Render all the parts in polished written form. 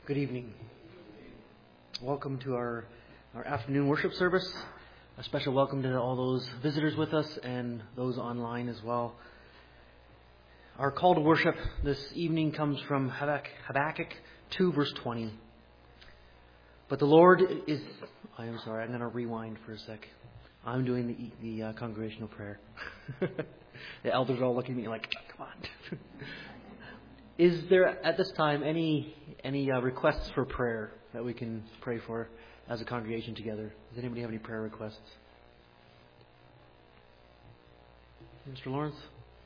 Good evening. Welcome to our afternoon worship service. A special welcome to all those visitors with us and those online as well. Our call to worship this evening comes from Habakkuk 2 verse 20. But the Lord is... I'm sorry, I'm going to rewind for a sec. I'm doing the congregational prayer. The elders are all looking at me like, come on. Is there at this time any requests for prayer that we can pray for as a congregation together? Does anybody have any prayer requests? Mr. Lawrence?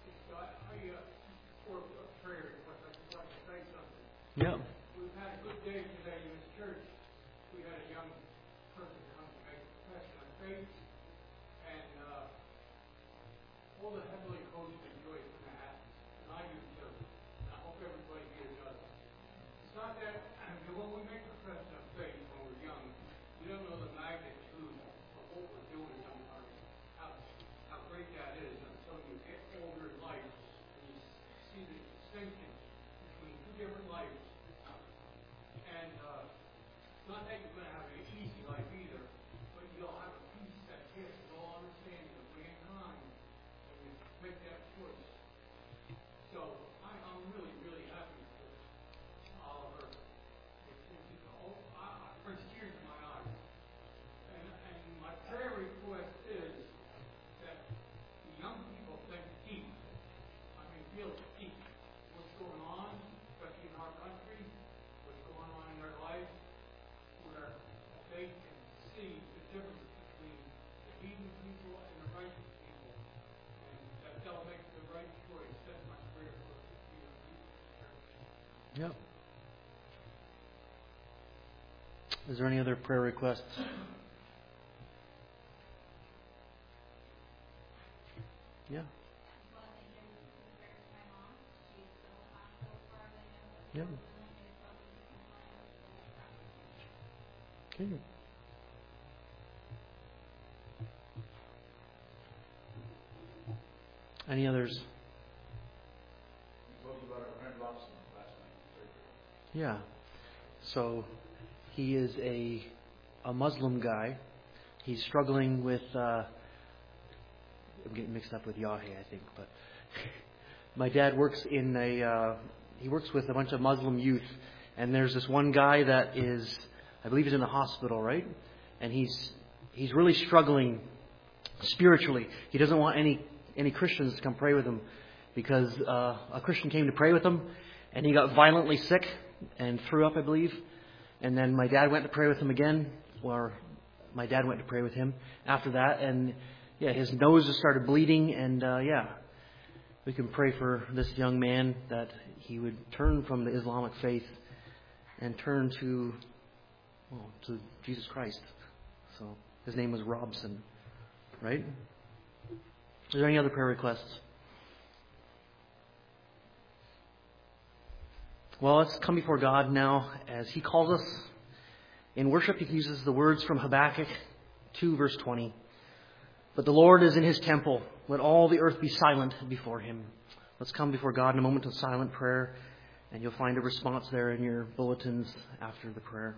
For a prayer request, I just like to say something. Yeah. We've had a good day today in this church. We had a young person come to make a profession of faith, and all the heavenly hosts enjoyed when that happens, and I do too. And I hope everybody here does. It's not that when we make a profession of faith when we're young, we don't know the magnitude of what we're doing sometimes, how great that is until you get older in life and you see the distinction between two different lives. And it's not that you're going to have an easy life either, but you'll have a peace that passes all understanding of mankind when you make that choice. So I'm really, really happy for Oliver. It brings tears in my eyes. And my prayer request is that the young people think deep. I mean, feel deep. What's going on, especially in our country, what's going on in their life, where they can see the difference between the heathen people and the righteous people, and that they'll make the right choice. That's my prayer for the young people. Yep. Is there any other prayer requests? Yeah. Yeah. Okay. Any others? We spoke about our friend Robson last night. Yeah. So he is a Muslim guy. He's struggling with... I'm getting mixed up with Yahweh, I think. But my dad works in he works with a bunch of Muslim youth. And there's this one guy that is... I believe he's in the hospital, right? And he's really struggling spiritually. He doesn't want any Christians to come pray with him because a Christian came to pray with him and he got violently sick and threw up, I believe. And then my dad went to pray with him again, or my dad went to pray with him after that. And yeah, his nose just started bleeding. And we can pray for this young man that he would turn from the Islamic faith and turn to Jesus Christ. So his name was Robson, right? Is there any other prayer requests? Well, let's come before God now as He calls us. In worship, He uses the words from Habakkuk 2 verse 20. But the Lord is in His temple. Let all the earth be silent before Him. Let's come before God in a moment of silent prayer, and you'll find a response there in your bulletins after the prayer.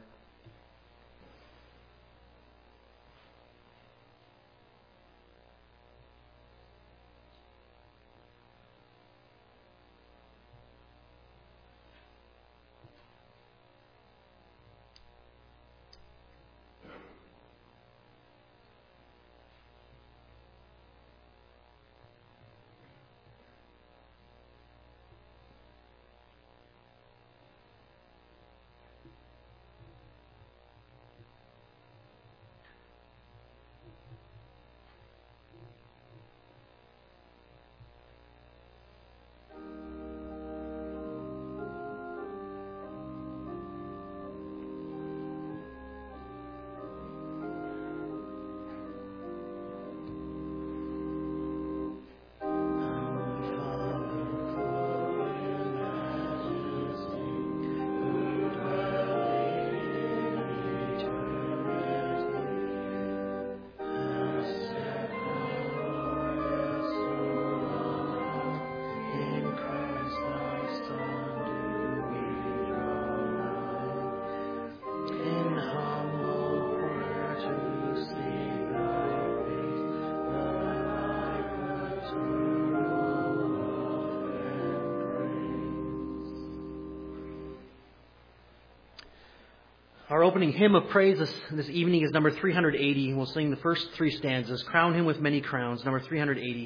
Our opening hymn of praise this evening is number 380. We'll sing the first three stanzas. Crown him with many crowns, number 380.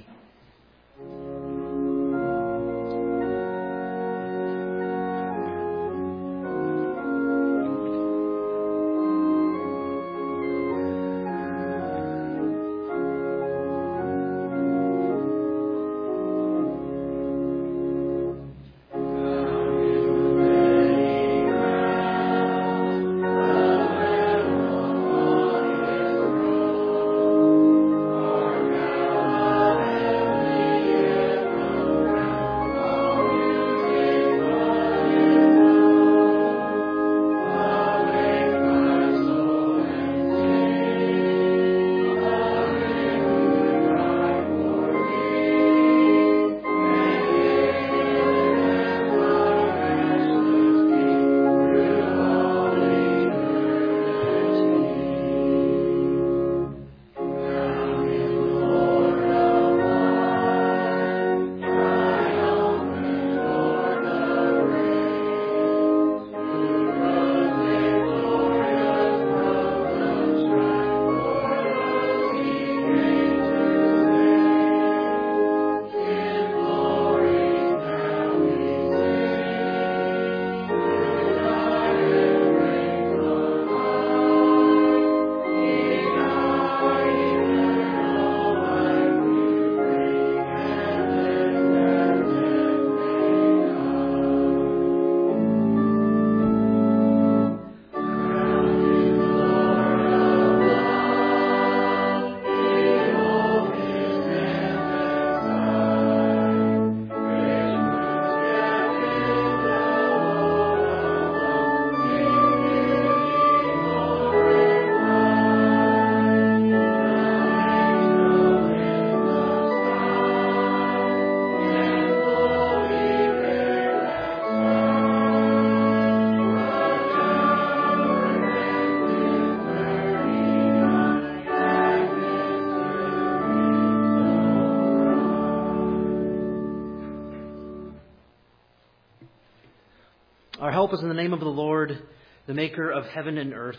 Our help is in the name of the Lord, the maker of heaven and earth.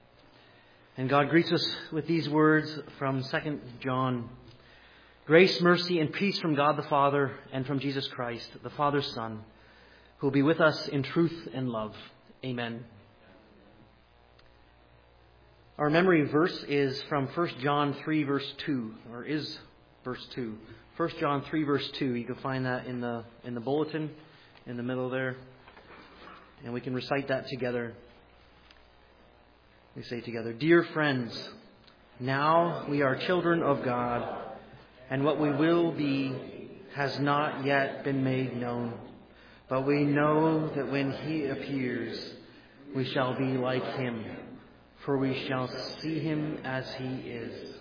And God greets us with these words from 2 John. Grace, mercy, and peace from God the Father and from Jesus Christ, the Father's Son, who will be with us in truth and love. Amen. Our memory verse is from 1 John 3, verse 2, or is verse 2. 1 John 3, verse 2. You can find that in the bulletin in the middle there. And we can recite that together. We say together, Dear friends, now we are children of God, and what we will be has not yet been made known. But we know that when He appears, we shall be like Him, for we shall see Him as He is.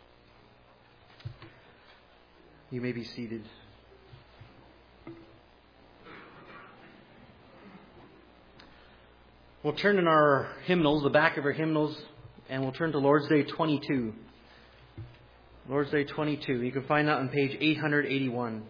You may be seated. We'll turn in our hymnals, the back of our hymnals, and we'll turn to Lord's Day 22. Lord's Day 22. You can find that on page 881.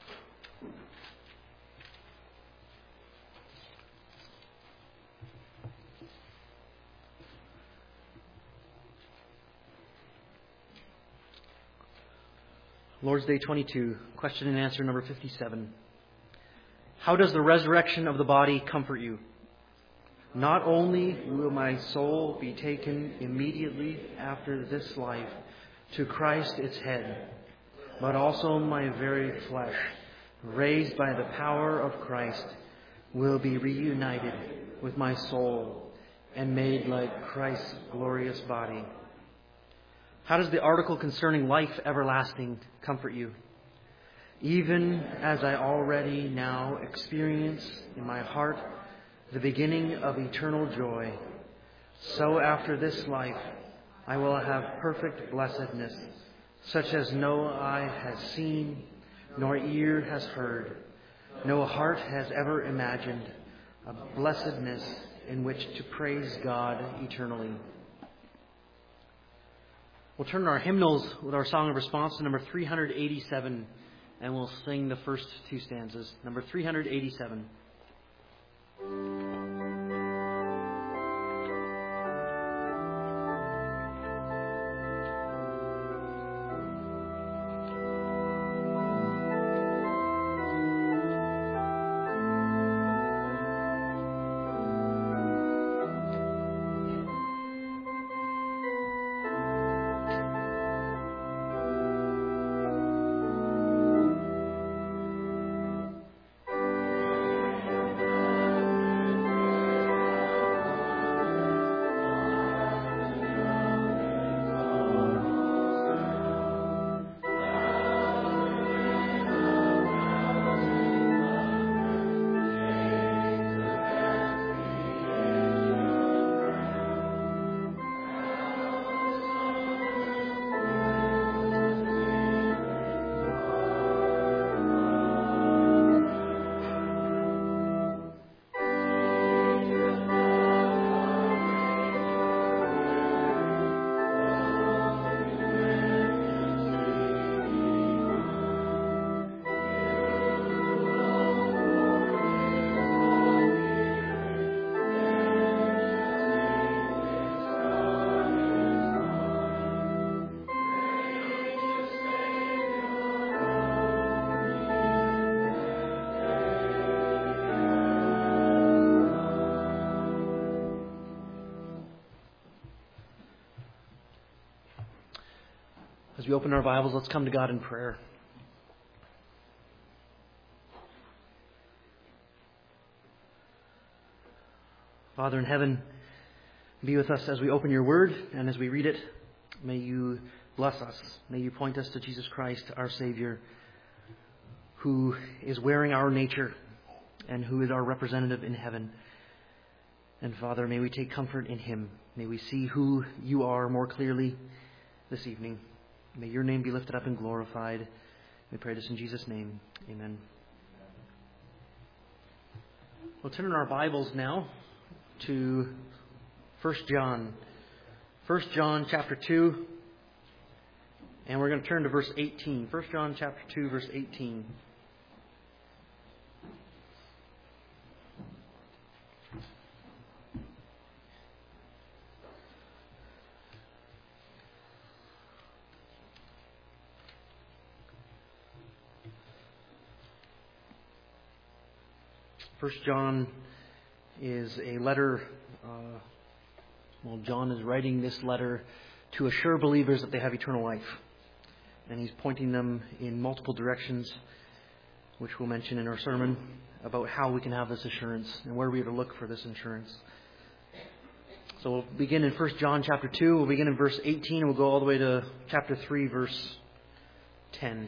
Lord's Day 22, question and answer number 57. How does the resurrection of the body comfort you? Not only will my soul be taken immediately after this life to Christ its head, but also my very flesh, raised by the power of Christ, will be reunited with my soul and made like Christ's glorious body. How does the article concerning life everlasting comfort you? Even as I already now experience in my heart the beginning of eternal joy, so after this life I will have perfect blessedness, such as no eye has seen, nor ear has heard, no heart has ever imagined, a blessedness in which to praise God eternally. We'll turn our hymnals with our song of response to number 387, and we'll sing the first two stanzas. Number 387. As we open our Bibles, let's come to God in prayer. Father in heaven, be with us as we open your word and as we read it. May you bless us. May you point us to Jesus Christ, our Savior, who is wearing our nature and who is our representative in heaven. And Father, may we take comfort in him. May we see who you are more clearly this evening. May your name be lifted up and glorified. We pray this in Jesus' name. Amen. We'll turn in our Bibles now to 1 John. 1 John chapter 2. And we're going to turn to verse 18. 1 John chapter 2, verse 18. First John is a letter. John is writing this letter to assure believers that they have eternal life. And he's pointing them in multiple directions, which we'll mention in our sermon, about how we can have this assurance and where we are to look for this assurance. So we'll begin in 1 John chapter 2. We'll begin in verse 18 and we'll go all the way to chapter 3, verse 10.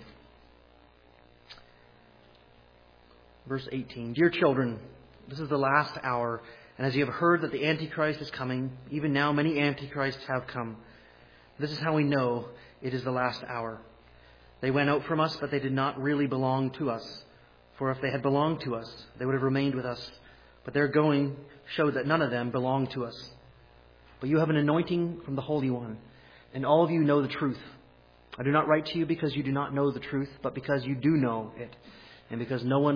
Verse 18. Dear children, this is the last hour, and as you have heard that the Antichrist is coming, even now many Antichrists have come. This is how we know it is the last hour. They went out from us, but they did not really belong to us. For if they had belonged to us, they would have remained with us. But their going showed that none of them belonged to us. But you have an anointing from the Holy One, and all of you know the truth. I do not write to you because you do not know the truth, but because you do know it, and because no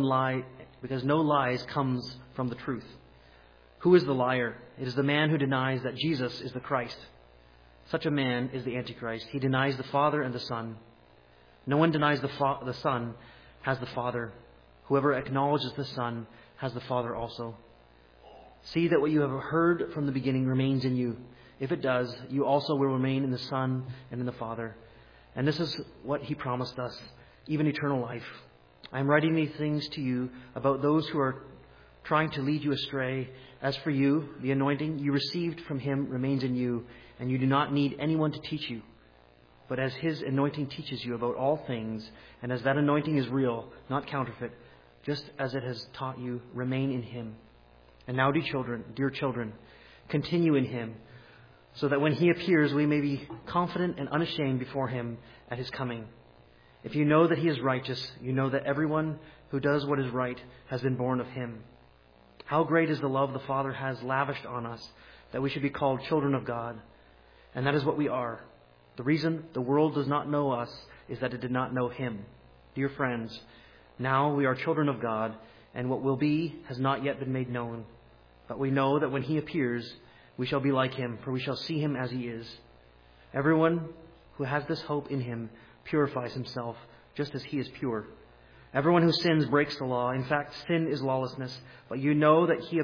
lies comes from the truth. Who is the liar? It is the man who denies that Jesus is the Christ. Such a man is the Antichrist. He denies the Father and the Son. No one denies the Son has the Father. Whoever acknowledges the Son has the Father also. See that what you have heard from the beginning remains in you. If it does, you also will remain in the Son and in the Father. And this is what he promised us, even eternal life. I am writing these things to you about those who are trying to lead you astray. As for you, the anointing you received from him remains in you, and you do not need anyone to teach you. But as his anointing teaches you about all things, and as that anointing is real, not counterfeit, just as it has taught you, remain in him. And now, dear children, continue in him, so that when he appears, we may be confident and unashamed before him at his coming. If you know that he is righteous, you know that everyone who does what is right has been born of him. How great is the love the Father has lavished on us, that we should be called children of God. And that is what we are. The reason the world does not know us is that it did not know him. Dear friends, now we are children of God, and what will be has not yet been made known. But we know that when he appears, we shall be like him, for we shall see him as he is. Everyone who has this hope in him purifies himself, just as he is pure. Everyone who sins breaks the law. In fact, sin is lawlessness. But you know that he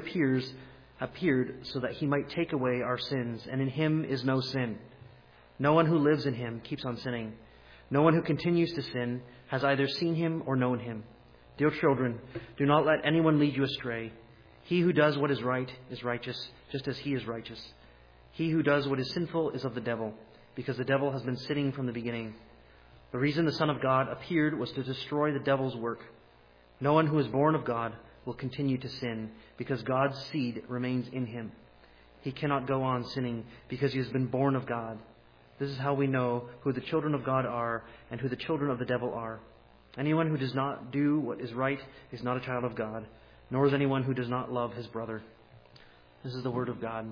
appeared so that he might take away our sins, and in him is no sin. No one who lives in him keeps on sinning. No one who continues to sin has either seen him or known him. Dear children, do not let anyone lead you astray. He who does what is right is righteous, just as he is righteous. He who does what is sinful is of the devil, because the devil has been sinning from the beginning. The reason the Son of God appeared was to destroy the devil's work. No one who is born of God will continue to sin, because God's seed remains in him. He cannot go on sinning because he has been born of God. This is how we know who the children of God are and who the children of the devil are. Anyone who does not do what is right is not a child of God, nor is anyone who does not love his brother. This is the word of God.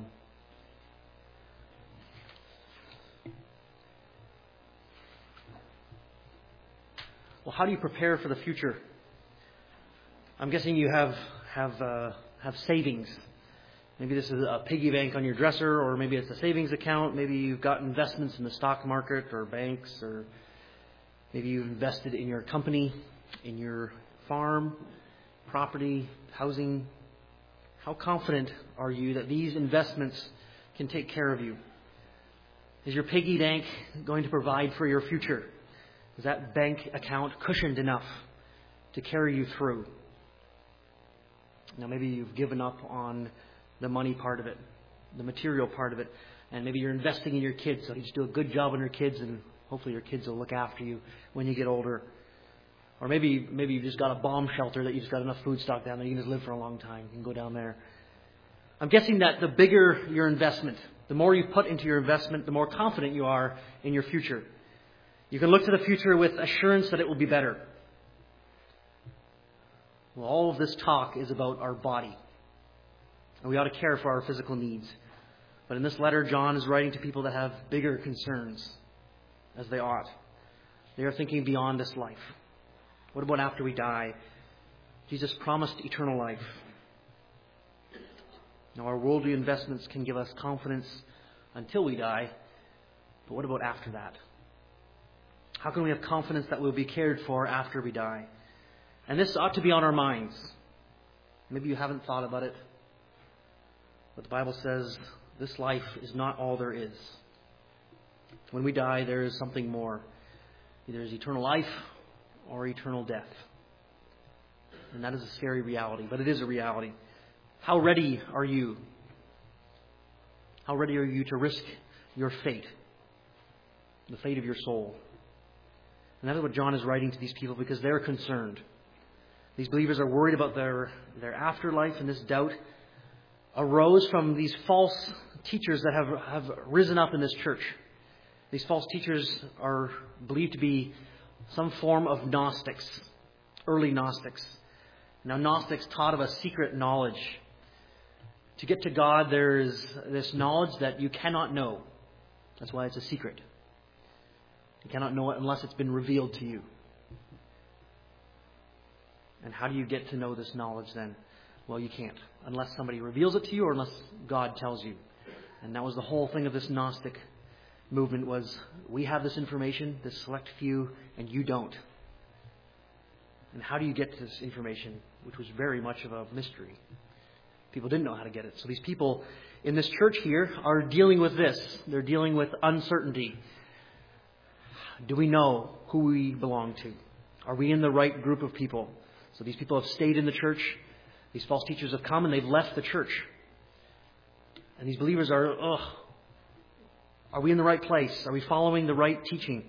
Well, how do you prepare for the future? I'm guessing you have savings. Maybe this is a piggy bank on your dresser, or maybe it's a savings account. Maybe you've got investments in the stock market or banks, or maybe you've invested in your company, in your farm, property, housing. How confident are you that these investments can take care of you? Is your piggy bank going to provide for your future? Is that bank account cushioned enough to carry you through? Now maybe you've given up on the money part of it, the material part of it, and maybe you're investing in your kids, so you just do a good job on your kids, and hopefully your kids will look after you when you get older. Or maybe you've just got a bomb shelter that you've just got enough food stock down there, you can just live for a long time. You can go down there. I'm guessing that the bigger your investment, the more you put into your investment, the more confident you are in your future. You can look to the future with assurance that it will be better. Well, all of this talk is about our body. And we ought to care for our physical needs. But in this letter, John is writing to people that have bigger concerns, as they ought. They are thinking beyond this life. What about after we die? Jesus promised eternal life. Now, our worldly investments can give us confidence until we die. But what about after that? How can we have confidence that we'll be cared for after we die? And this ought to be on our minds. Maybe you haven't thought about it. But the Bible says this life is not all there is. When we die, there is something more. Either is eternal life or eternal death. And that is a scary reality, but it is a reality. How ready are you? How ready are you to risk your fate? The fate of your soul? And that is what John is writing to these people because they're concerned. These believers are worried about their afterlife, and this doubt arose from these false teachers that have risen up in this church. These false teachers are believed to be some form of Gnostics, early Gnostics. Now, Gnostics taught of a secret knowledge. To get to God, there is this knowledge that you cannot know. That's why it's a secret. You cannot know it unless it's been revealed to you. And how do you get to know this knowledge then? Well, you can't. Unless somebody reveals it to you or unless God tells you. And that was the whole thing of this Gnostic movement was, we have this information, this select few, and you don't. And how do you get to this information? Which was very much of a mystery. People didn't know how to get it. So these people in this church here are dealing with this. They're dealing with uncertainty. Do we know who we belong to? Are we in the right group of people? So these people have stayed in the church. These false teachers have come and they've left the church. And these believers are we in the right place? Are we following the right teaching?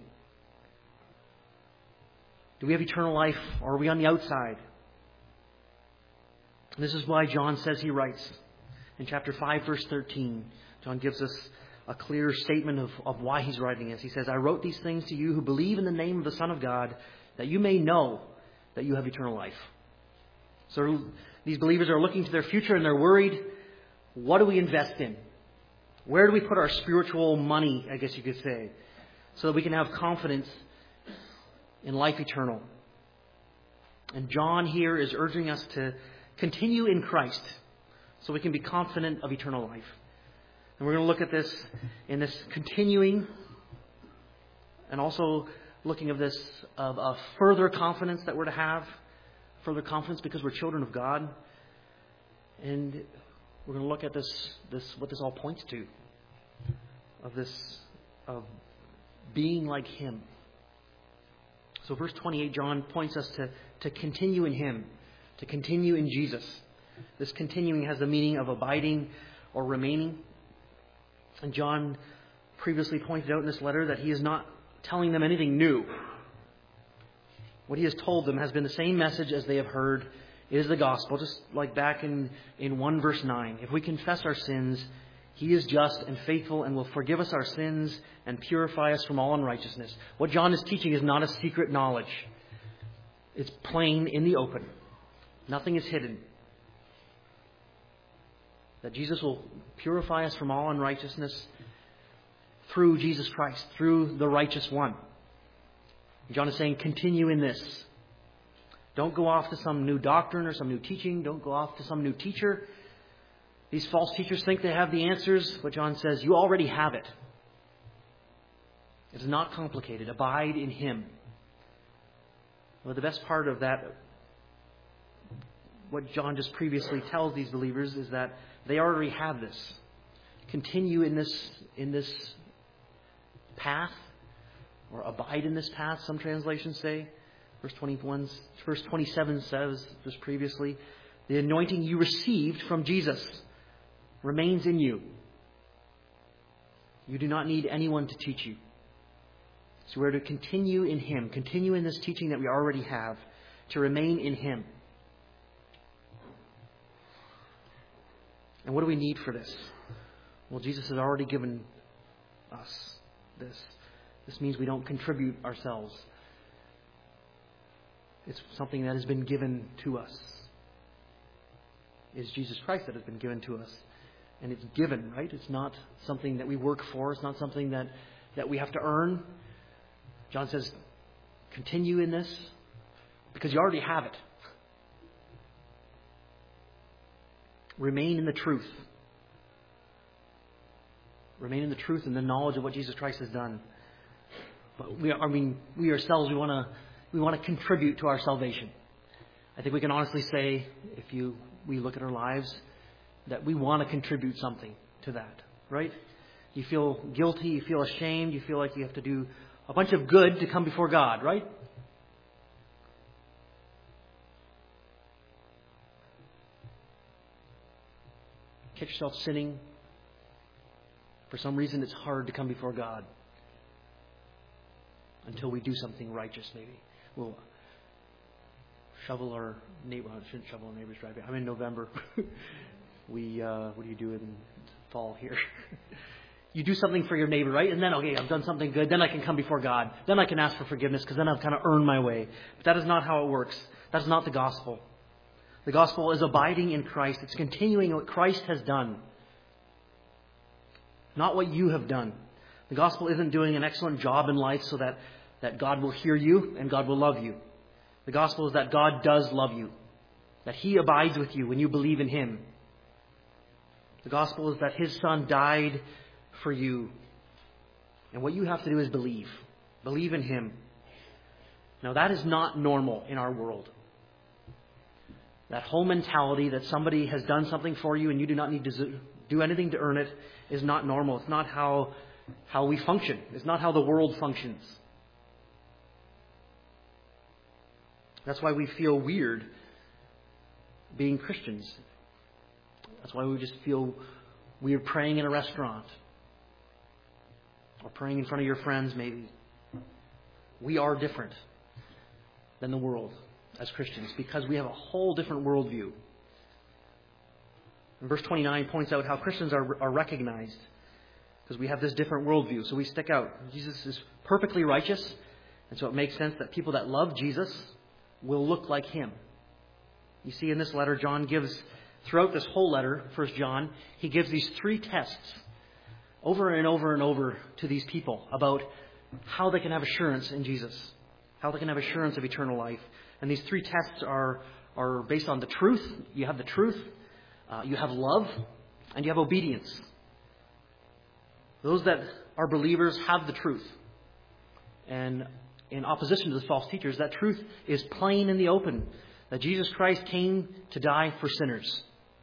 Do we have eternal life or are we on the outside? And this is why John says he writes in chapter 5, verse 13. John gives us a clear statement of why he's writing this. He says, I wrote these things to you who believe in the name of the Son of God, that you may know that you have eternal life. So these believers are looking to their future and they're worried. What do we invest in? Where do we put our spiritual money, I guess you could say, so that we can have confidence in life eternal? And John here is urging us to continue in Christ so we can be confident of eternal life. And we're going to look at this in this continuing and also looking of this of a further confidence that we're to have. Further confidence because we're children of God. And we're going to look at this what this all points to. Of being like Him. So verse 28, John points us to continue in Him. To continue in Jesus. This continuing has the meaning of abiding or remaining. And John previously pointed out in this letter that he is not telling them anything new. What he has told them has been the same message as they have heard. It is the gospel, just like back in 1 verse 9. If we confess our sins, He is just and faithful and will forgive us our sins and purify us from all unrighteousness. What John is teaching is not a secret knowledge. It's plain in the open. Nothing is hidden. That Jesus will purify us from all unrighteousness through Jesus Christ, through the righteous one. John is saying, continue in this. Don't go off to some new doctrine or some new teaching. Don't go off to some new teacher. These false teachers think they have the answers, but John says, you already have it. It's not complicated. Abide in Him. Well, the best part of that, what John just previously tells these believers, is that they already have this. Continue in this path, or abide in this path, some translations say. Verse 27 says, just previously, the anointing you received from Jesus remains in you. You do not need anyone to teach you. So we're to continue in Him, continue in this teaching that we already have, to remain in Him. And what do we need for this? Well, Jesus has already given us this. This means we don't contribute ourselves. It's something that has been given to us. It's Jesus Christ that has been given to us. And it's given, right? It's not something that we work for. It's not something that we have to earn. John says, continue in this because you already have it. Remain in the truth. Remain in the truth and the knowledge of what Jesus Christ has done. But we ourselves, we want to contribute to our salvation. I think we can honestly say, if we look at our lives, that we want to contribute something to that, right? You feel guilty, you feel ashamed, you feel like you have to do a bunch of good to come before God, right? Catch yourself sinning. For some reason, it's hard to come before God until we do something righteous, maybe. We'll shovel our neighbor. I shouldn't shovel our neighbor's driveway. I'm in November. What do you do in fall here? You do something for your neighbor, right? And then, okay, I've done something good. Then I can come before God. Then I can ask for forgiveness because then I've kind of earned my way. But that is not how it works. That's not the gospel. The gospel is abiding in Christ. It's continuing what Christ has done. Not what you have done. The gospel isn't doing an excellent job in life so that God will hear you and God will love you. The gospel is that God does love you. That He abides with you when you believe in Him. The gospel is that His Son died for you. And what you have to do is believe. Believe in Him. Now that is not normal in our world. That whole mentality that somebody has done something for you and you do not need to do anything to earn it is not normal. It's not how we function. It's not how the world functions. That's why we feel weird being Christians. That's why we just feel weird praying in a restaurant. Or praying in front of your friends, maybe. We are different than the world as Christians because we have a whole different worldview. And verse 29 points out how Christians are recognized because we have this different worldview. So we stick out. Jesus is perfectly righteous, and so it makes sense that people that love Jesus will look like Him. You see, in this letter, John gives, throughout this whole letter, 1 John, he gives these 3 tests over and over and over to these people about how they can have assurance in Jesus, how they can have assurance of eternal life. And these 3 tests are based on the truth. You have the truth, you have love, and you have obedience. Those that are believers have the truth. And in opposition to the false teachers, that truth is plain in the open, that Jesus Christ came to die for sinners.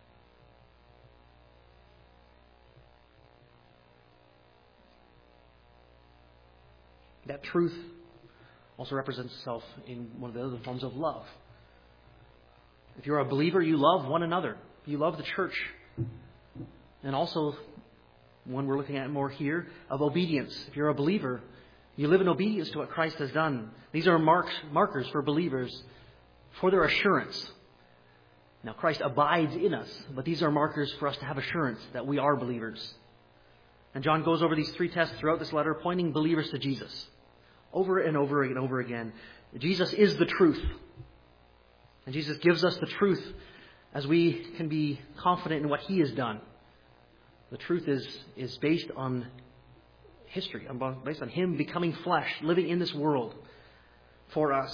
That truth also represents itself in one of the other forms of love. If you're a believer, you love one another. You love the church. And also, one we're looking at more here, of obedience. If you're a believer, you live in obedience to what Christ has done. These are markers for believers for their assurance. Now, Christ abides in us, but these are markers for us to have assurance that we are believers. And John goes over these 3 tests throughout this letter, pointing believers to Jesus. Over and over and over again. Jesus is the truth. And Jesus gives us the truth as we can be confident in what He has done. The truth is based on history, based on Him becoming flesh, living in this world for us.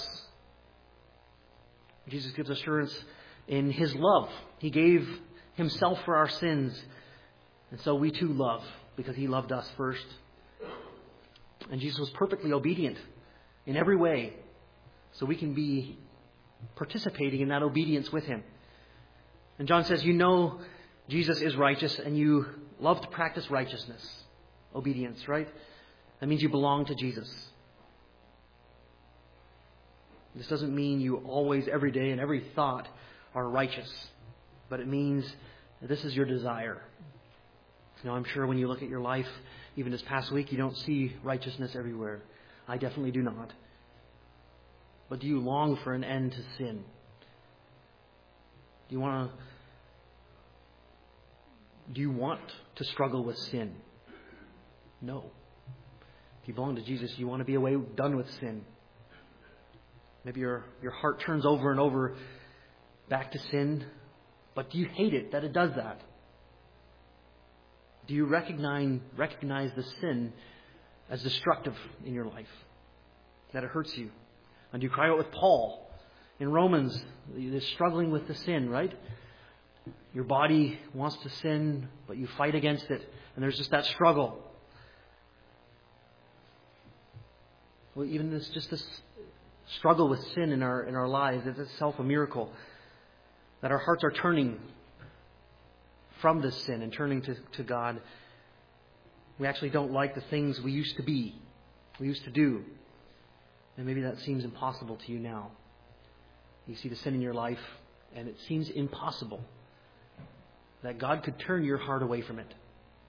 Jesus gives assurance in His love. He gave Himself for our sins. And so we too love because He loved us first. And Jesus was perfectly obedient in every way. So we can be participating in that obedience with Him. And John says, you know Jesus is righteous and you love to practice righteousness. Obedience, right? That means you belong to Jesus. This doesn't mean you always, every day, and every thought are righteous. But it means that this is your desire. Now, I'm sure when you look at your life, even this past week, you don't see righteousness everywhere. I definitely do not. But do you long for an end to sin? Do you want to struggle with sin? No. If you belong to Jesus, you want to be done with sin. Maybe your heart turns over and over back to sin, but do you hate it that it does that? Do you recognize the sin as destructive in your life? That it hurts you? And do you cry out with Paul in Romans, you're struggling with the sin, right? Your body wants to sin, but you fight against it, and there's just that struggle. Well, even this struggle with sin in our lives is itself a miracle. That our hearts are turning from this sin and turning to God. We actually don't like the things we used to be, we used to do. And maybe that seems impossible to you now. You see the sin in your life, and it seems impossible that God could turn your heart away from it.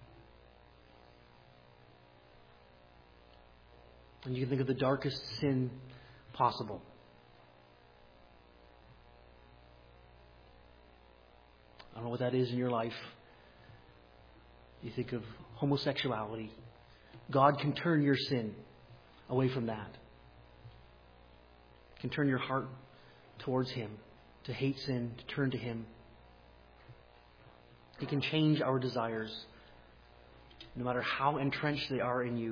And you can think of the darkest sin possible. I don't know what that is in your life. You think of homosexuality. God can turn your sin away from that. Can turn your heart towards Him, to hate sin, to turn to Him. He can change our desires, no matter how entrenched they are in you.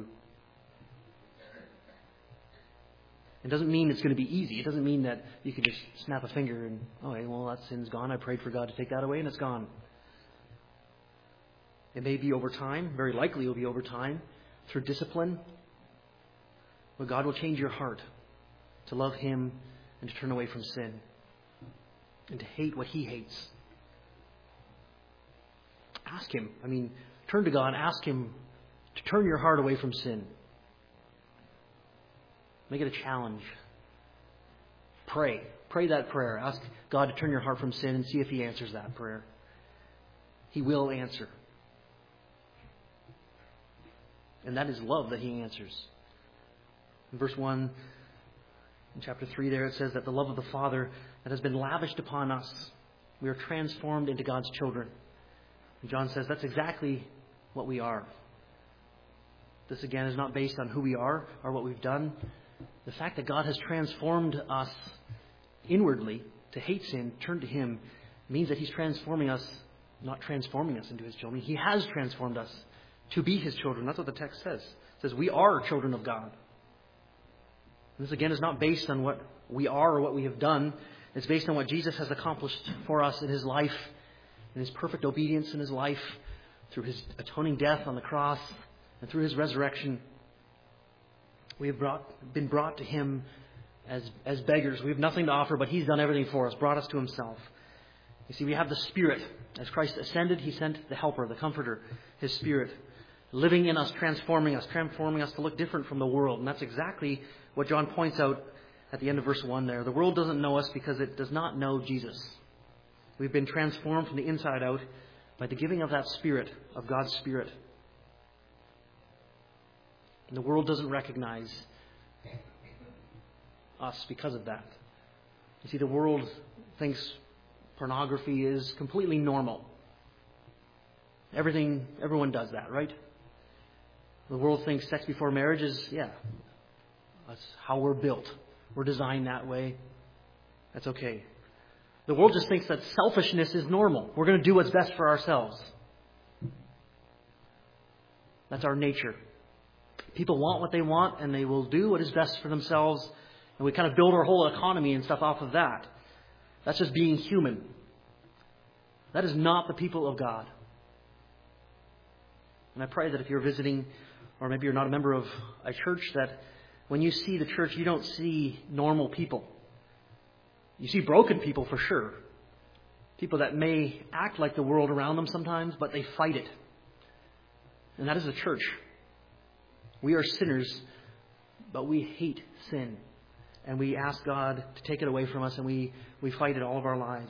It doesn't mean it's going to be easy. It doesn't mean that you can just snap a finger and, okay, well, that sin's gone. I prayed for God to take that away, and it's gone. It may be over time. Very likely it will be over time, through discipline. But God will change your heart to love Him and to turn away from sin and to hate what He hates. Ask Him. Turn to God. Ask Him to turn your heart away from sin. Make it a challenge. Pray. Pray that prayer. Ask God to turn your heart from sin and see if He answers that prayer. He will answer. And that is love that He answers. In verse 1, in chapter 3 there, it says that the love of the Father that has been lavished upon us, we are transformed into God's children. And John says that's exactly what we are. This again is not based on who we are or what we've done. The fact that God has transformed us inwardly to hate sin, turn to Him, means that He's transforming us, not transforming us into His children. He has transformed us to be His children. That's what the text says. It says we are children of God. And this again is not based on what we are or what we have done. It's based on what Jesus has accomplished for us in His life, in His perfect obedience in His life, through His atoning death on the cross, and through His resurrection. We have been brought to Him as beggars. We have nothing to offer, but He's done everything for us, brought us to Himself. You see, we have the Spirit. As Christ ascended, He sent the Helper, the Comforter, His Spirit, living in us, transforming us to look different from the world. And that's exactly what John points out at the end of verse 1 there. The world doesn't know us because it does not know Jesus. We've been transformed from the inside out by the giving of that Spirit, of God's Spirit. And the world doesn't recognize us because of that. You see, the world thinks pornography is completely normal. Everyone does that, right? The world thinks sex before marriage is, that's how we're built. We're designed that way. That's okay. The world just thinks that selfishness is normal. We're going to do what's best for ourselves. That's our nature. People want what they want, and they will do what is best for themselves. And we kind of build our whole economy and stuff off of that. That's just being human. That is not the people of God. And I pray that if you're visiting, or maybe you're not a member of a church, that when you see the church, you don't see normal people. You see broken people for sure. People that may act like the world around them sometimes, but they fight it. And that is the church. We are sinners, but we hate sin. And we ask God to take it away from us, and we fight it all of our lives.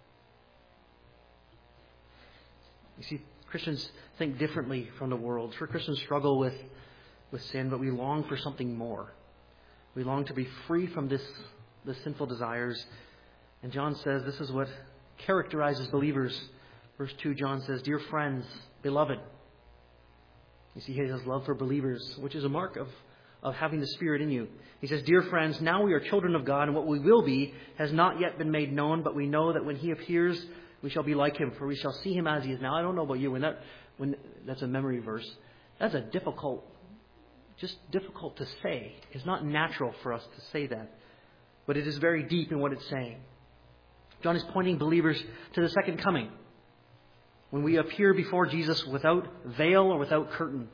You see, Christians think differently from the world. Sure, Christians struggle with sin, but we long for something more. We long to be free from the sinful desires. And John says this is what characterizes believers. Verse 2, John says, "Dear friends, beloved." You see, he has love for believers, which is a mark of having the Spirit in you. He says, "Dear friends, now we are children of God, and what we will be has not yet been made known, but we know that when he appears, we shall be like him, for we shall see him as he is." Now, I don't know about you, when that's a memory verse. That's difficult to say. It's not natural for us to say that, but it is very deep in what it's saying. John is pointing believers to the second coming, when we appear before Jesus without veil or without curtain.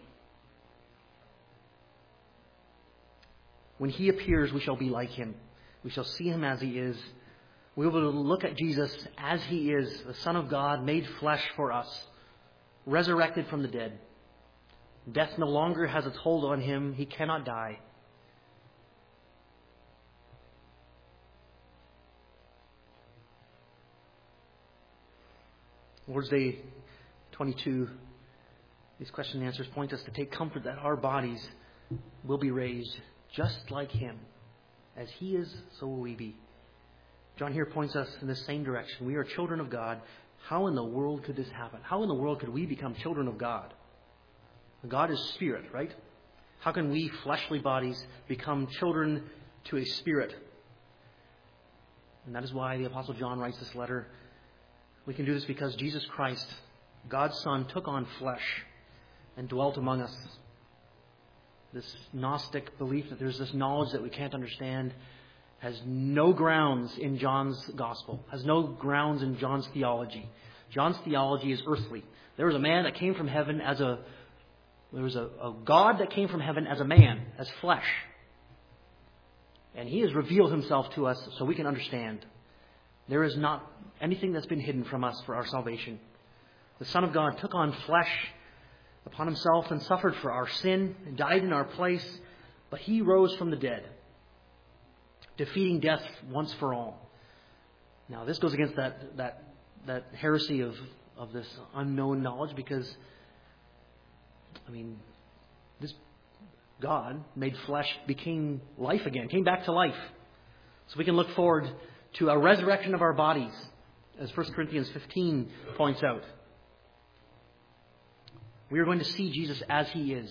When he appears, we shall be like him. We shall see him as he is. We will look at Jesus as he is, the Son of God, made flesh for us, resurrected from the dead. Death no longer has its hold on him. He cannot die. Lord's Day 22, these question and answers point us to take comfort that our bodies will be raised just like him. As he is, so will we be. John here points us in the same direction. We are children of God. How in the world could this happen? How in the world could we become children of God? God is spirit, right? How can we, fleshly bodies, become children to a spirit? And that is why the Apostle John writes this letter. We can do this because Jesus Christ, God's Son, took on flesh and dwelt among us. This Gnostic belief that there's this knowledge that we can't understand has no grounds in John's gospel, has no grounds in John's theology. John's theology is earthly. There was a man that came from heaven there was a God that came from heaven as a man, as flesh. And he has revealed himself to us so we can understand. There is not anything that's been hidden from us for our salvation. The Son of God took on flesh upon himself and suffered for our sin and died in our place, but he rose from the dead, defeating death once for all. Now, this goes against that heresy of this unknown knowledge, because this God made flesh, became life again, came back to life. So we can look forward to a resurrection of our bodies, as 1 Corinthians 15 points out. We are going to see Jesus as he is,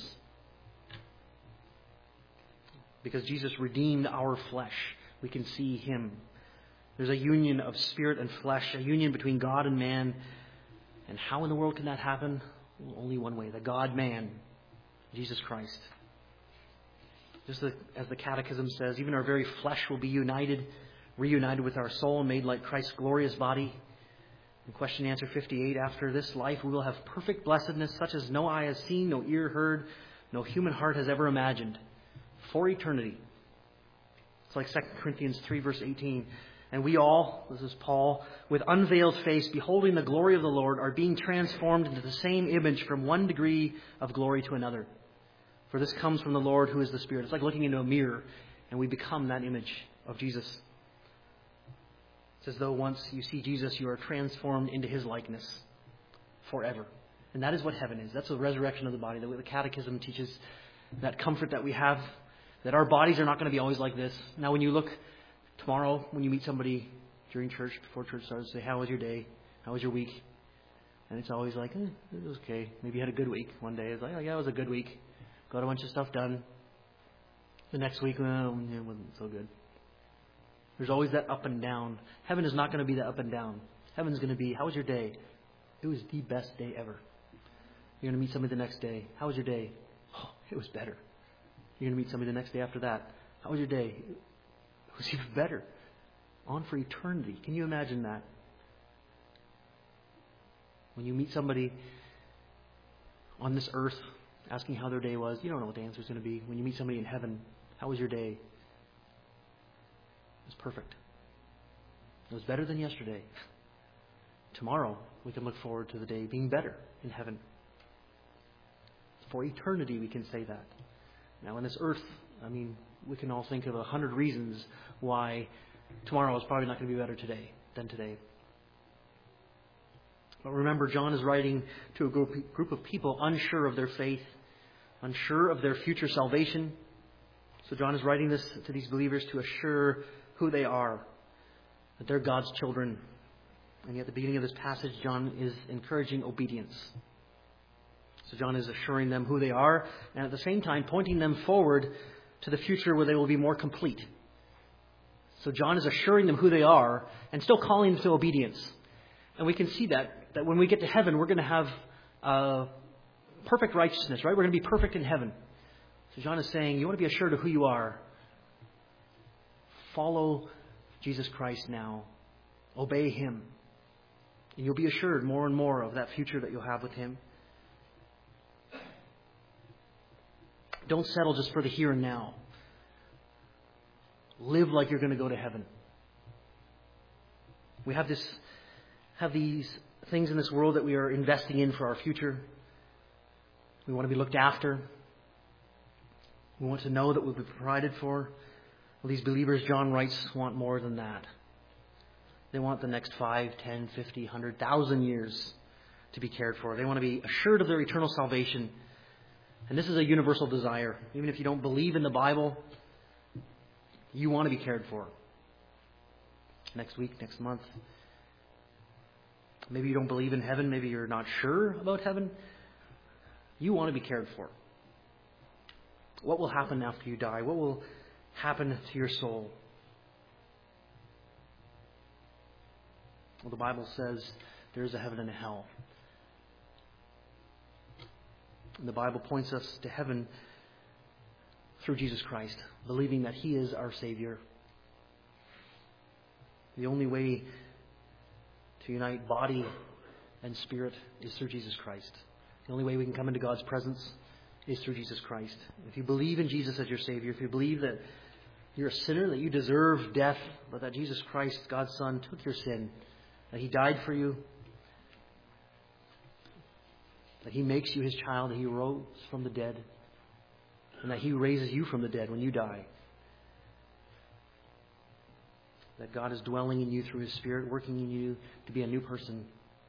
because Jesus redeemed our flesh. We can see him. There's a union of spirit and flesh, a union between God and man. And how in the world can that happen? Only one way, the God-man, Jesus Christ. Just as the Catechism says, even our very flesh will be reunited with our soul, and made like Christ's glorious body. In question and answer 58, after this life we will have perfect blessedness, such as no eye has seen, no ear heard, no human heart has ever imagined, for eternity. It's like 2 Corinthians 3 verse 18. And we all, this is Paul, with unveiled face, beholding the glory of the Lord, are being transformed into the same image from one degree of glory to another. For this comes from the Lord, who is the Spirit. It's like looking into a mirror, and we become that image of Jesus. It's as though once you see Jesus, you are transformed into his likeness forever. And that is what heaven is. That's the resurrection of the body. The Catechism teaches that comfort that we have, that our bodies are not going to be always like this. Now, when you look tomorrow, when you meet somebody during church, before church starts, say, "How was your day? How was your week?" And it's always like, it was okay. Maybe you had a good week. One day it's like, "Oh, yeah, it was a good week. Got a bunch of stuff done." The next week, it wasn't so good. There's always that up and down. Heaven is not going to be that up and down. Heaven's going to be, "How was your day?" "It was the best day ever." You're going to meet somebody the next day. "How was your day?" "Oh, it was better." You're going to meet somebody the next day after that. "How was your day?" "It was even better." On for eternity. Can you imagine that? When you meet somebody on this earth asking how their day was, you don't know what the answer is going to be. When you meet somebody in heaven, "How was your day?" "It was perfect. It was better than yesterday." Tomorrow, we can look forward to the day being better in heaven. For eternity, we can say that. Now, on this earth, we can all think of 100 reasons why tomorrow is probably not going to be better than today. But remember, John is writing to a group of people unsure of their faith, unsure of their future salvation. So John is writing this to these believers to assure who they are, that they're God's children. And yet at the beginning of this passage, John is encouraging obedience. So John is assuring them who they are, and at the same time pointing them forward to the future where they will be more complete. So John is assuring them who they are and still calling them to obedience. And we can see that when we get to heaven, we're going to have perfect righteousness, right? We're going to be perfect in heaven. So John is saying, you want to be assured of who you are. Follow Jesus Christ now. Obey Him. And you'll be assured more and more of that future that you'll have with Him. Don't settle just for the here and now. Live like you're going to go to heaven. We have these things in this world that we are investing in for our future. We want to be looked after. We want to know that we'll be provided for. Well, these believers, John writes, want more than that. They want the next 5, 10, 50, 100,000 years to be cared for. They want to be assured of their eternal salvation. And this is a universal desire. Even if you don't believe in the Bible, you want to be cared for. Next week, next month. Maybe you don't believe in heaven. Maybe you're not sure about heaven. You want to be cared for. What will happen after you die? What will happen to your soul? Well, the Bible says there is a heaven and a hell. And the Bible points us to heaven through Jesus Christ, believing that He is our Savior. The only way to unite body and spirit is through Jesus Christ. The only way we can come into God's presence is through Jesus Christ. If you believe in Jesus as your Savior, if you believe that you're a sinner, that you deserve death, but that Jesus Christ, God's Son, took your sin, that He died for you, that He makes you His child, that He rose from the dead, and that He raises you from the dead when you die. That God is dwelling in you through His Spirit, working in you to be a new person.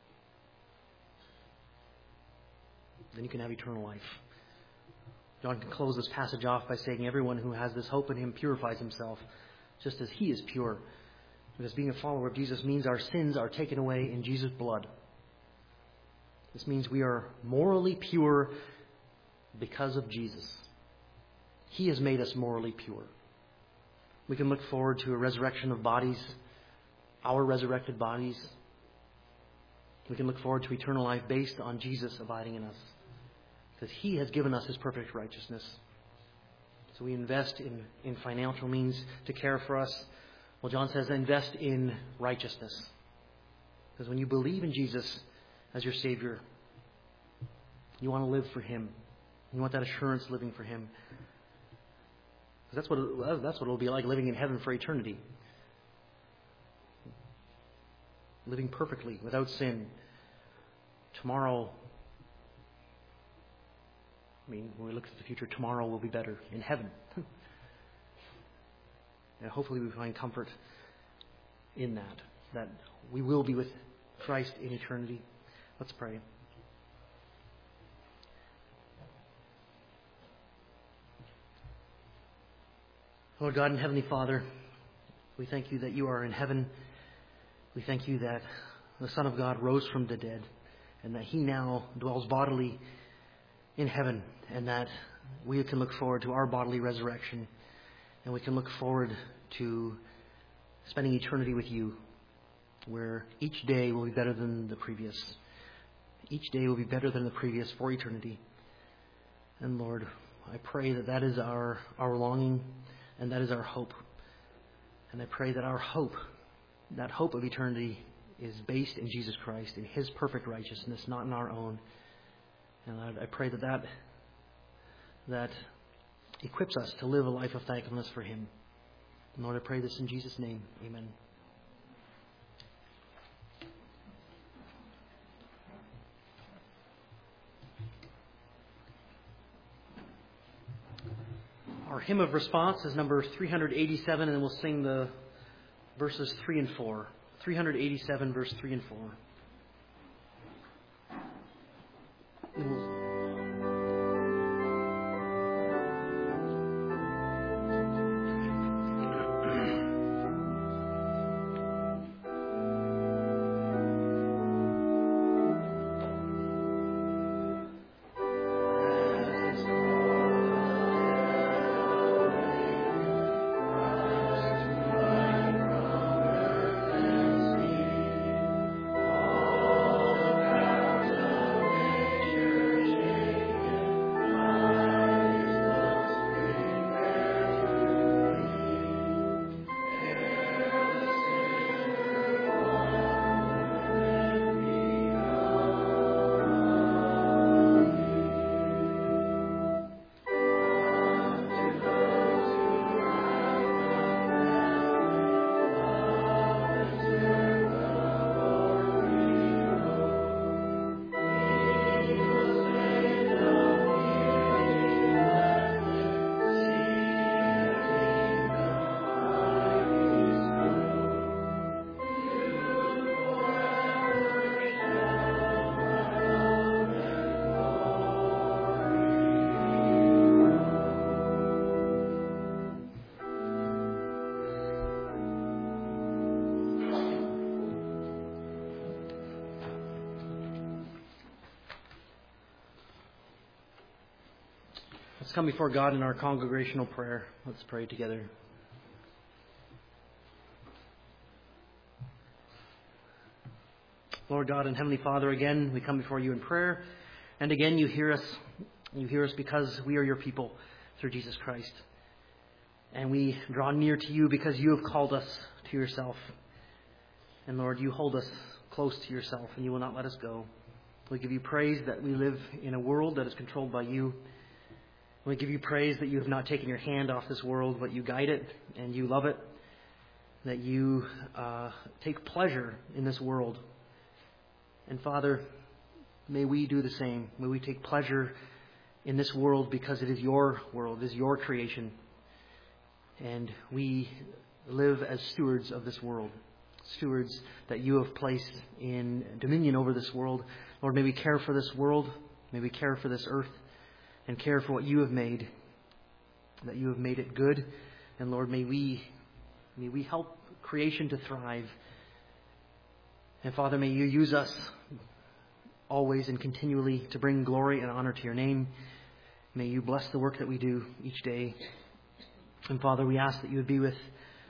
Then you can have eternal life. John can close this passage off by saying everyone who has this hope in Him purifies himself just as He is pure. Because being a follower of Jesus means our sins are taken away in Jesus' blood. This means we are morally pure because of Jesus. He has made us morally pure. We can look forward to a resurrection of bodies, our resurrected bodies. We can look forward to eternal life based on Jesus abiding in us, because He has given us His perfect righteousness. So we invest in financial means to care for us. Well, John says invest in righteousness. Because when you believe in Jesus as your Savior, you want to live for Him. You want that assurance living for Him. Because that's what it'll be like living in heaven for eternity. Living perfectly, without sin. Tomorrow, when we look at the future, tomorrow will be better in heaven. And hopefully we find comfort in that we will be with Christ in eternity. Let's pray. Lord God and Heavenly Father, we thank You that You are in heaven. We thank You that the Son of God rose from the dead and that He now dwells bodily in heaven, and that we can look forward to our bodily resurrection, and we can look forward to spending eternity with You, where each day will be better than the previous. Each day will be better than the previous for eternity. And Lord, I pray that that is our longing, and that is our hope. And I pray that our hope, that hope of eternity, is based in Jesus Christ, in His perfect righteousness, not in our own. And I pray that equips us to live a life of thankfulness for Him. And Lord, I pray this in Jesus' name. Amen. Our hymn of response is number 387, and we'll sing the verses 3 and 4. 387, verse 3 and 4. Let's come before God in our congregational prayer. Let's pray together. Lord God and Heavenly Father, again, we come before you in prayer. And again, you hear us. You hear us because we are your people through Jesus Christ. And we draw near to you because you have called us to yourself. And Lord, you hold us close to yourself and you will not let us go. We give you praise that we live in a world that is controlled by you. We give you praise that you have not taken your hand off this world, but you guide it and you love it, that you take pleasure in this world. And Father, may we do the same. May we take pleasure in this world because it is your world, it is your creation. And we live as stewards of this world, stewards that you have placed in dominion over this world. Lord, may we care for this world, may we care for this earth, and care for what you have made, that you have made it good. And Lord, may we help creation to thrive. And Father, may you use us always and continually to bring glory and honor to your name. May you bless the work that we do each day. And Father, we ask that you would be with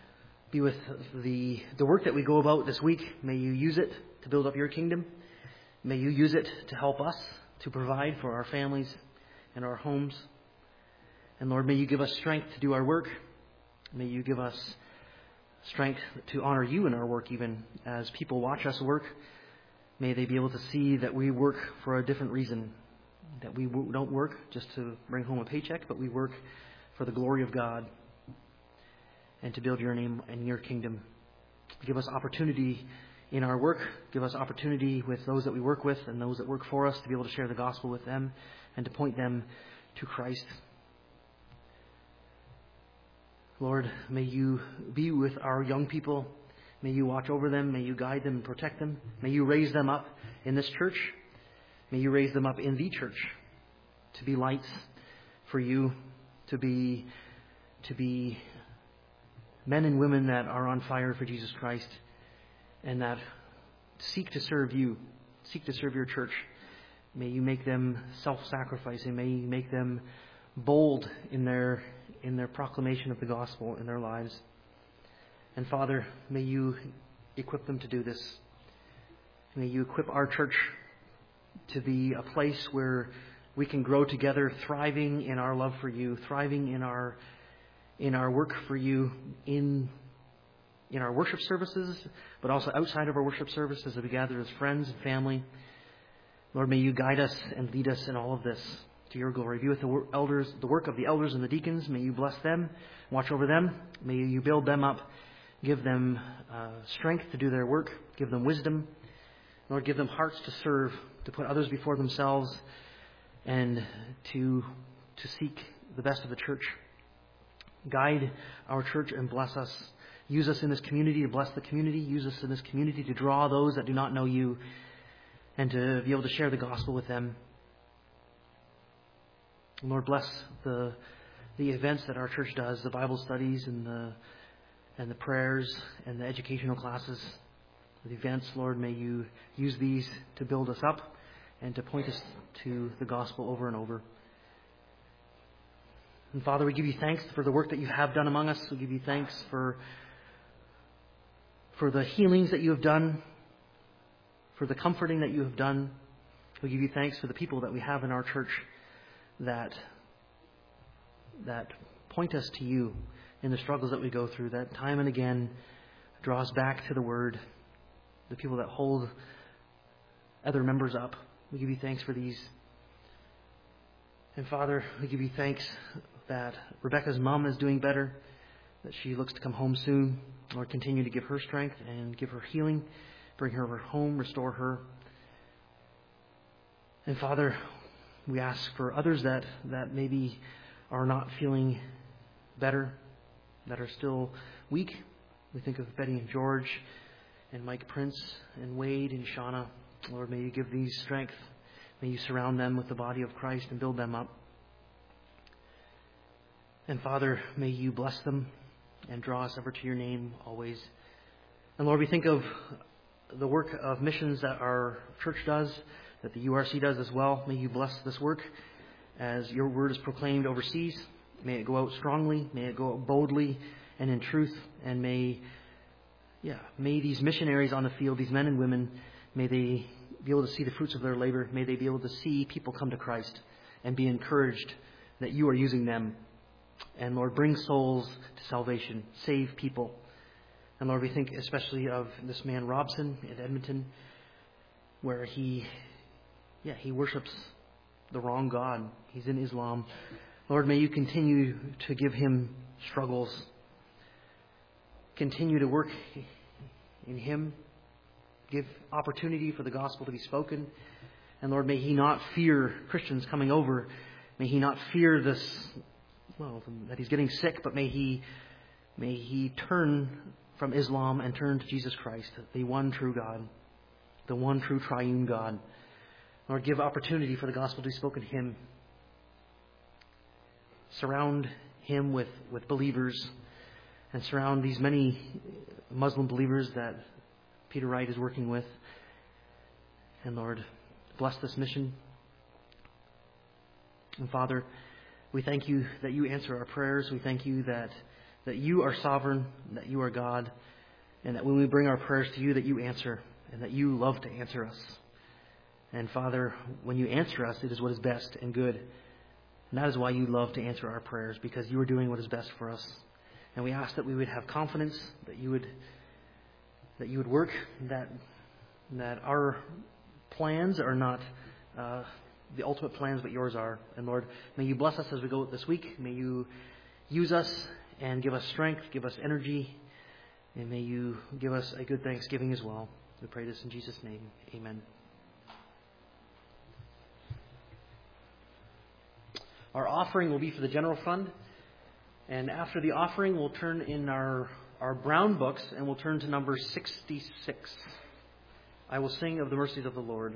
the work that we go about this week. May you use it to build up your kingdom. May you use it to help us to provide for our families and our homes. And Lord, may you give us strength to do our work. May you give us strength to honor you in our work, even as people watch us work. May they be able to see that we work for a different reason, that we don't work just to bring home a paycheck, but we work for the glory of God and to build your name and your kingdom. Give us opportunity in our work. Give us opportunity with those that we work with and those that work for us to be able to share the gospel with them and to point them to Christ. Lord, may you be with our young people. May you watch over them. May you guide them and protect them. May you raise them up in this church. May you raise them up in the church to be lights for you, to be men and women that are on fire for Jesus Christ and that seek to serve you, seek to serve your church. May you make them self-sacrificing. May you make them bold in their proclamation of the gospel in their lives. And Father, may you equip them to do this. May you equip our church to be a place where we can grow together, thriving in our love for you, thriving in our work for you, in our worship services, but also outside of our worship services as we gather as friends and family. Lord, may you guide us and lead us in all of this to your glory. Be with the elders, the work of the elders and the deacons. May you bless them, watch over them. May you build them up, give them strength to do their work, give them wisdom. Lord, give them hearts to serve, to put others before themselves, and to seek the best of the church. Guide our church and bless us. Use us in this community to bless the community. Use us in this community to draw those that do not know you and to be able to share the gospel with them. Lord, bless the events that our church does, the Bible studies and the prayers and the educational classes, the events. Lord, may you use these to build us up and to point us to the gospel over and over. And Father, we give you thanks for the work that you have done among us. We give you thanks for the healings that you have done, for the comforting that you have done. We give you thanks for the people that we have in our church that point us to you in the struggles that we go through, that time and again draw us back to the Word, the people that hold other members up. We give you thanks for these. And Father, we give you thanks that Rebecca's mom is doing better, that she looks to come home soon. Lord, continue to give her strength and give her healing, bring her home, restore her. And Father, we ask for others that maybe are not feeling better, that are still weak. We think of Betty and George and Mike Prince and Wade and Shauna. Lord, may you give these strength. May you surround them with the body of Christ and build them up. And Father, may you bless them and draw us ever to your name always. And Lord, we think of the work of missions that our church does, that the URC does as well. May you bless this work as your word is proclaimed overseas. May it go out strongly. May it go out boldly and in truth. And may these missionaries on the field, these men and women, may they be able to see the fruits of their labor. May they be able to see people come to Christ and be encouraged that you are using them. And Lord, bring souls to salvation. Save people. And Lord, we think especially of this man Robson in Edmonton, where he worships the wrong God. He's in Islam. Lord, may you continue to give him struggles. Continue to work in him. Give opportunity for the gospel to be spoken. And Lord, may he not fear Christians coming over. May he not fear that he's getting sick, but may he turn from Islam and turn to Jesus Christ, the one true God, the one true triune God. Lord, give opportunity for the gospel to be spoken to him. Surround him with believers and surround these many Muslim believers that Peter Wright is working with. And Lord, bless this mission. And Father, we thank you that you answer our prayers. We thank you that you are sovereign, that you are God, and that when we bring our prayers to you, that you answer, and that you love to answer us. And Father, when you answer us, it is what is best and good. And that is why you love to answer our prayers, because you are doing what is best for us. And we ask that we would have confidence, that you would work, that our plans are not the ultimate plans, but yours are. And Lord, may you bless us as we go this week. May you use us and give us strength, give us energy, and may you give us a good Thanksgiving as well. We pray this in Jesus' name. Amen. Our offering will be for the general fund. And after the offering, we'll turn in our brown books and we'll turn to number 66. I will sing of the mercies of the Lord.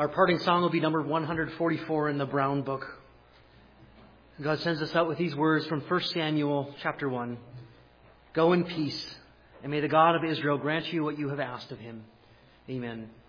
parting song will be number 144 in the Brown Book. God sends us out with these words from 1 Samuel chapter 1. Go in peace, and may the God of Israel grant you what you have asked of him. Amen.